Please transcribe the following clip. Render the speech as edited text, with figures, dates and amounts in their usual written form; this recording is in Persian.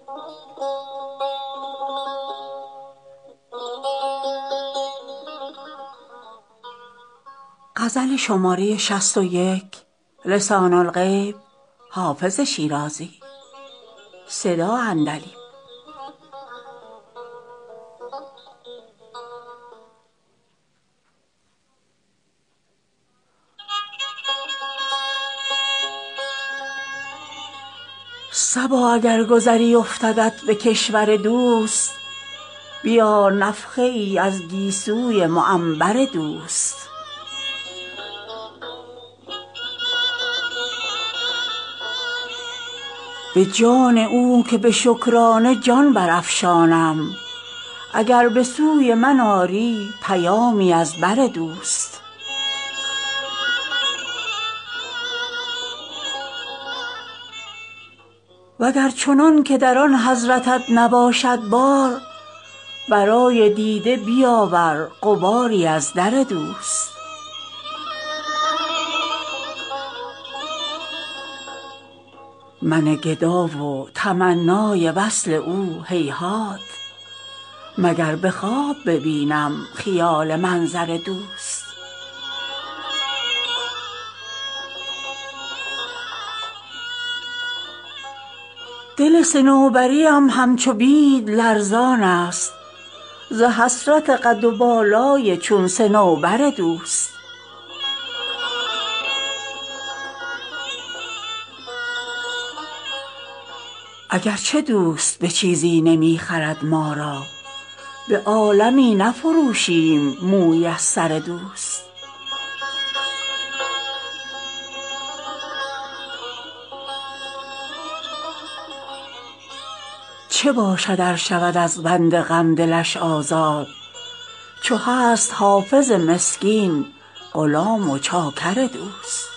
صبا اگر گذری افتدت به کشور دوست، بیار نفخه ای از گیسوی معنبر دوست. به جان او که به شکرانه جان برافشانم، اگر به سوی من آری پیامی از بر دوست. وگر چنان که در آن حضرتت نباشد بار، برای دیده بیاور غباری از در دوست. من گدا و تمنای وصل او هیهات، مگر به خواب ببینم خیال منظر دوست. دل صنوبریم همچو بید لرزان است، ز حسرت قد و بالای چون صنوبر دوست. اگر چه دوست به چیزی نمی خرد ما را، به عالمی نفروشیم مویی از سر دوست. چه باشد ار شود از بند غم دلش آزاد، چو هست حافظ مسکین غلام و چاکر دوست.